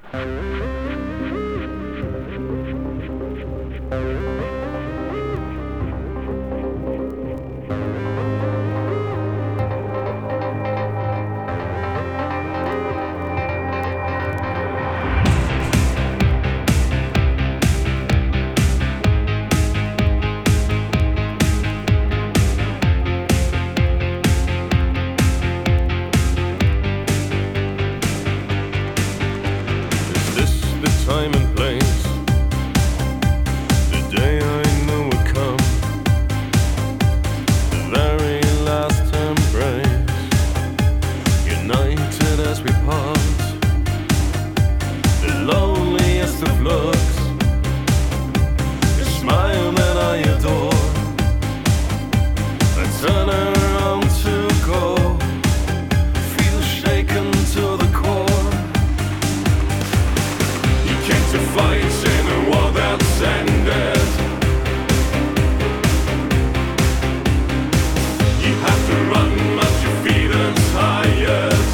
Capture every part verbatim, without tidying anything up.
Time and place, the day I know will come, the very last embrace, united as we part, the loneliest of looks, the smile that I adore, I turn around to go, feel shaken to the core. To fight in a war that's ended, you have to run but your feet are tired.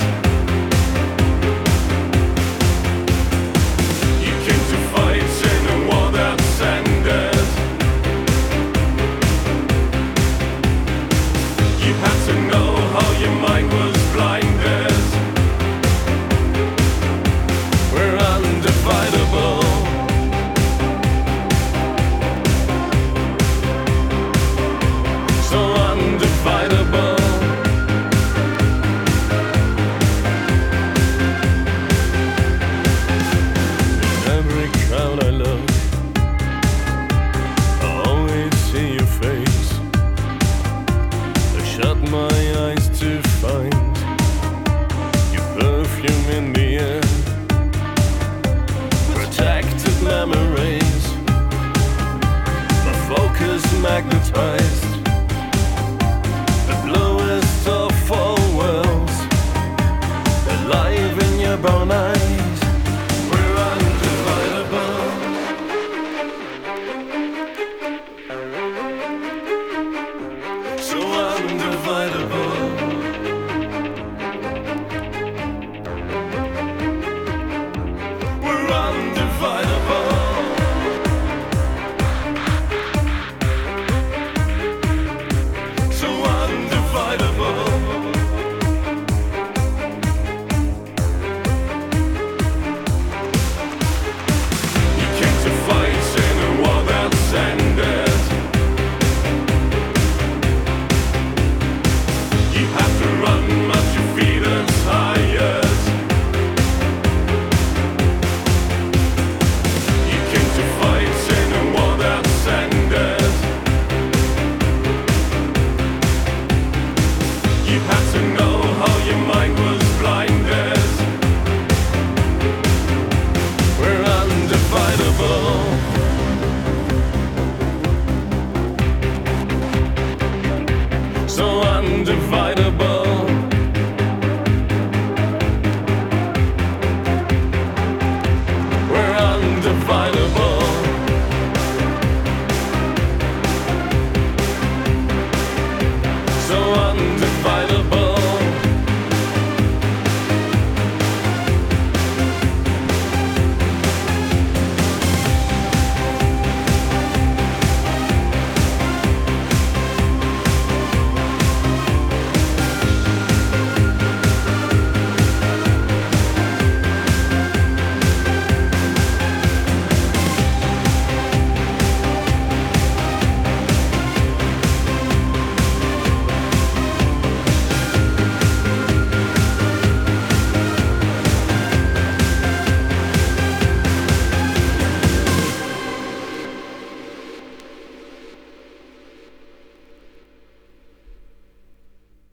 You came to fight in a war that's ended. You had to know how your mind was blinded. We're undividable. So undividable. In every crowd I look, I always see your face. I shut my eyes to find your perfume in the air. Protected memories, my focus magnetized, the bluest of all worlds, alive in your brown eyes.